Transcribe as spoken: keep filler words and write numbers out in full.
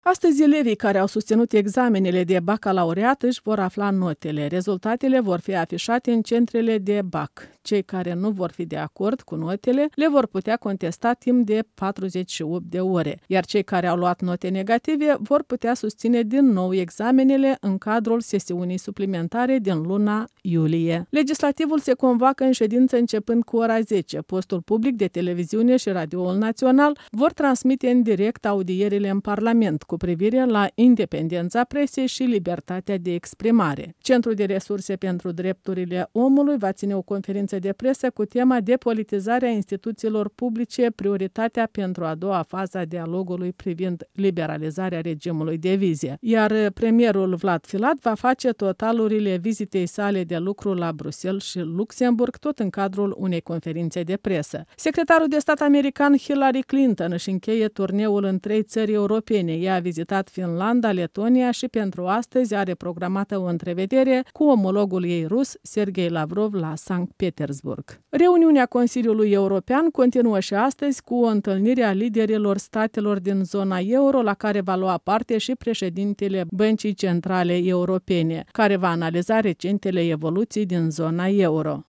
Astăzi, elevii care au susținut examenele de bacalaureat își vor afla notele. Rezultatele vor fi afișate în centrele de B A C. Cei care nu vor fi de acord cu notele le vor putea contesta timp de patruzeci și opt de ore, iar cei care au luat note negative vor putea susține din nou examenele în cadrul sesiunii suplimentare din luna iulie. Legislativul se convoacă în ședință începând cu ora zece. Postul public de televiziune și Radioul Național vor transmite în direct audierile în Parlament cu privire la independența presei și libertatea de exprimare. Centrul de Resurse pentru Drepturile Omului va ține o conferință de presă cu tema Depolitizarea instituțiilor publice, prioritatea pentru a doua fază a dialogului privind liberalizarea regimului de vize. Iar premierul Vlad Filat va face totalurile vizitei sale de lucru la Bruxelles și Luxemburg, tot în cadrul unei conferințe de presă. Secretarul de stat american Hillary Clinton își încheie turneul în trei țări europene. Ea a vizitat Finlanda, Letonia și pentru astăzi are programată o întrevedere cu omologul ei rus, Sergei Lavrov, la Sankt Petersburg. Reuniunea Consiliului European continuă și astăzi cu o întâlnire a liderilor statelor din zona euro, la care va lua parte și președintele Băncii Centrale Europene, care va analiza recentele evoluții din zona euro.